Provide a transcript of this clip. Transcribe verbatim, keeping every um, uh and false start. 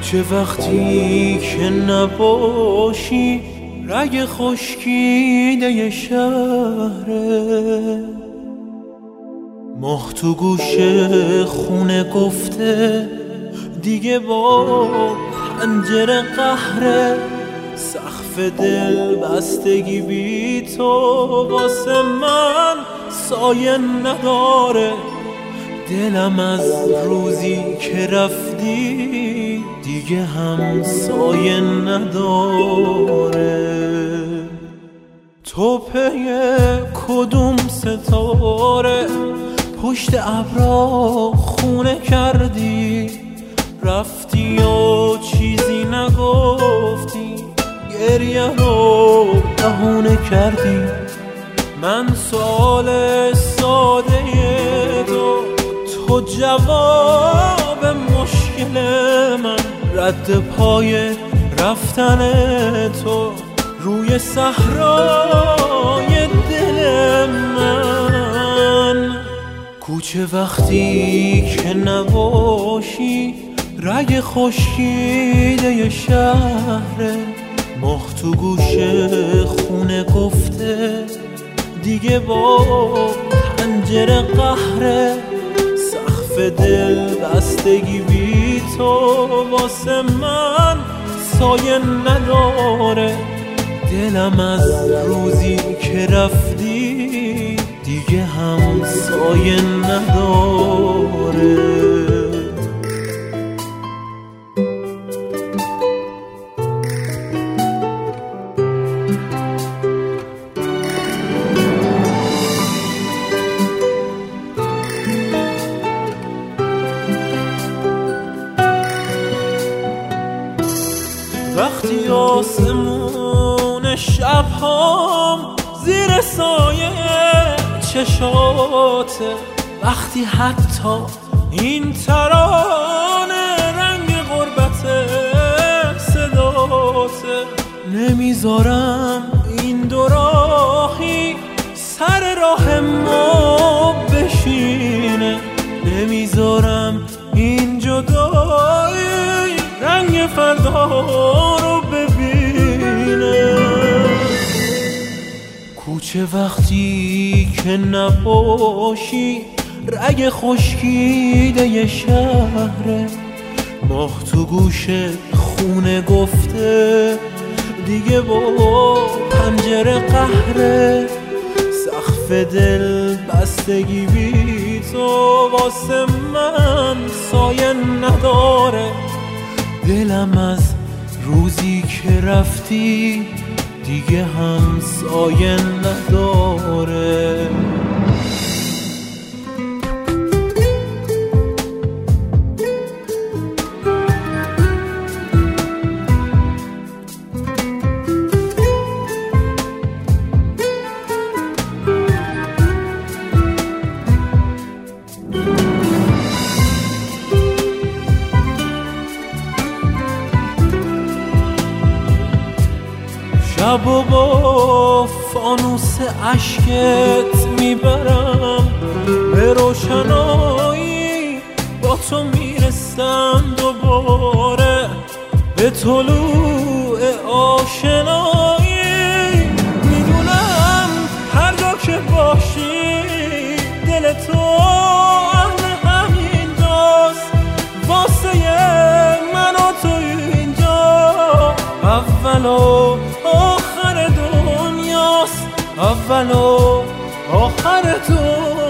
کوچه وقتی که نباشی رگ خشکیده شهره، ماه تو گوشه خونه گفته دیگه با پنجره قهره، سقف دل بستگی بی تو واسه من سایه نداره، دلم از روزی که رفتی دیگه هم سایه نداره. تو پی کدوم ستاره پشت ابرا خونه کردی، رفتی و چیزی نگفتی، گریه رو بهونه کردی. من سوال ساده تو، تو جواب مشکل من، رد پای رفتن تو روی صحرای دل من. کوچه وقتی که نباشی رگ خشکیده شهره، ماه تو گوشه خونه گفته دیگه با پنجره قهره، سقف دل بستگی بی تو واسه من سایه نداره، دلم از روزی که رفتی دیگه هم سایه نداره. وقتی آسمون شبهام زیر سایه چشاته، وقتی حتی این ترانه رنگ غربت صداته، نمیذارم این دو راهی سر راه ما بشینه، نمیذارم این جدایی رنگ فردا رو ببینه. کوچه وقتی که نباشی رگ خشکیده شهره، ماه تو گوشه خونه گفته دیگه با پنجره قهره، سقف دل بستگی بی تو واسه من سایه نداره، دلم از روزی که رفتی دیگه هم سایه نداره. شب و با فانوس عشقت میبرم به روشنایی، با تو میرسم دوباره به طلوع آشنایی. میدونم هر جا که باشی دل تو اهل همین جاست، واسه من و تو اینجا اول و آخر دنیاست، اول و آخر دنیاست.